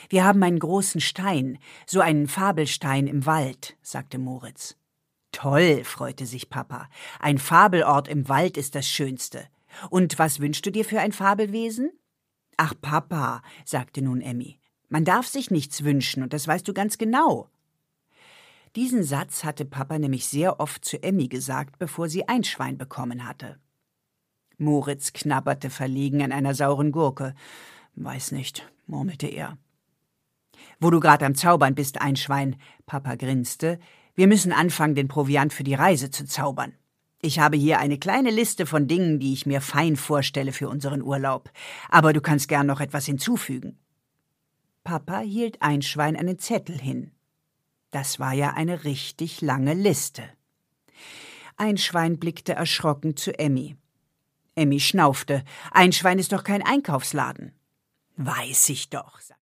Wir haben einen großen Stein, so einen Fabelstein im Wald, sagte Moritz. Toll, freute sich Papa. Ein Fabelort im Wald ist das Schönste. Und was wünschst du dir für ein Fabelwesen? Ach, Papa, sagte nun Emmy, man darf sich nichts wünschen, und das weißt du ganz genau. Diesen Satz hatte Papa nämlich sehr oft zu Emmy gesagt, bevor sie Einschwein bekommen hatte. Moritz knabberte verlegen an einer sauren Gurke. Weiß nicht, murmelte er. Wo du gerade am Zaubern bist, Einschwein, Papa grinste, wir müssen anfangen, den Proviant für die Reise zu zaubern. Ich habe hier eine kleine Liste von Dingen, die ich mir fein vorstelle für unseren Urlaub. Aber du kannst gern noch etwas hinzufügen. Papa hielt Einschwein einen Zettel hin. Das war ja eine richtig lange Liste. Einschwein blickte erschrocken zu Emmy. Emmy schnaufte. Einschwein ist doch kein Einkaufsladen. Weiß ich doch,